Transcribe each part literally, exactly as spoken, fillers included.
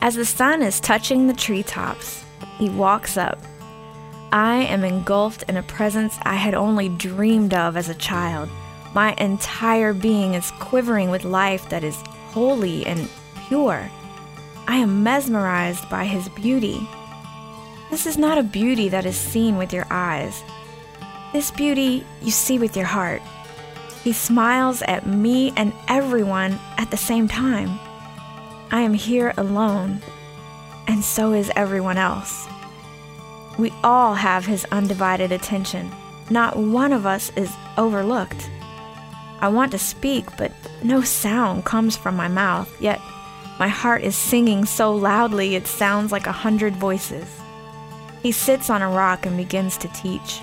As the sun is touching the treetops, he walks up. I am engulfed in a presence I had only dreamed of as a child. My entire being is quivering with life that is holy and pure. I am mesmerized by his beauty. This is not a beauty that is seen with your eyes. This beauty you see with your heart. He smiles at me and everyone at the same time. I am here alone, and so is everyone else. We all have his undivided attention. Not one of us is overlooked. I want to speak, but no sound comes from my mouth, yet my heart is singing so loudly it sounds like a hundred voices. He sits on a rock and begins to teach.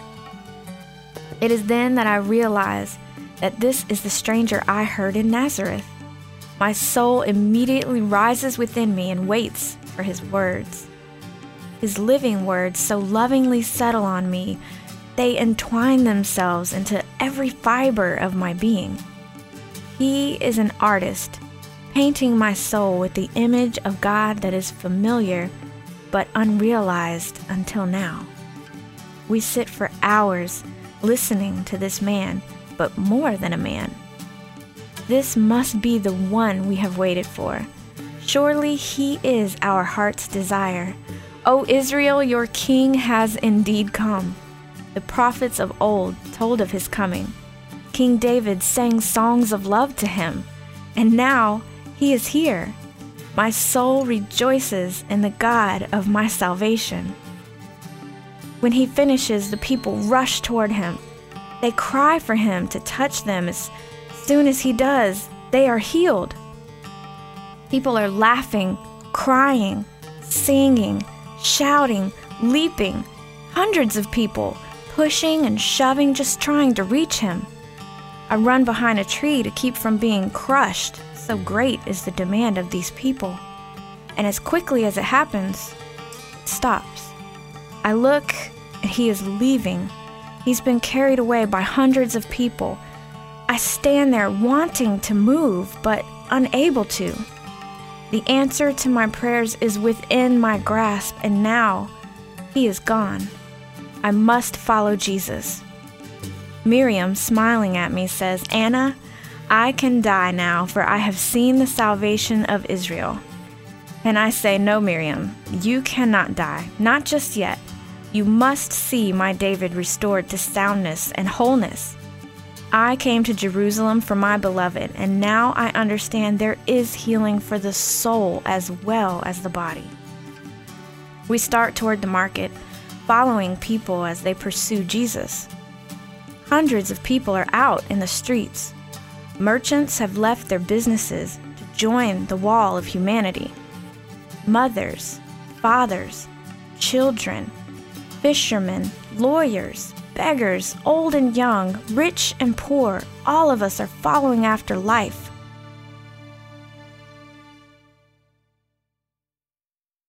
It is then that I realize that this is the stranger I heard in Nazareth. My soul immediately rises within me and waits for his words. His living words so lovingly settle on me, they entwine themselves into every fiber of my being. He is an artist, painting my soul with the image of God that is familiar but unrealized until now. We sit for hours listening to this man, but more than a man. This must be the one we have waited for. Surely he is our heart's desire. O Israel, your king has indeed come. The prophets of old told of his coming. King David sang songs of love to him, and now he is here. My soul rejoices in the God of my salvation. When he finishes, the people rush toward him. They cry for him to touch them. As soon as he does, they are healed. People are laughing, crying, singing, shouting, leaping. Hundreds of people pushing and shoving, just trying to reach him. I run behind a tree to keep from being crushed, so great is the demand of these people. And as quickly as it happens, it stops. I look, and he is leaving. He's been carried away by hundreds of people. I stand there wanting to move, but unable to. The answer to my prayers is within my grasp, and now he is gone. I must follow Jesus. Miriam, smiling at me, says, Anna, I can die now, for I have seen the salvation of Israel. And I say, no, Miriam, you cannot die, not just yet. You must see my David restored to soundness and wholeness. I came to Jerusalem for my beloved, and now I understand there is healing for the soul as well as the body. We start toward the market, following people as they pursue Jesus. Hundreds of people are out in the streets. Merchants have left their businesses to join the wall of humanity. Mothers, fathers, children, fishermen, lawyers, beggars, old and young, rich and poor, all of us are following after life.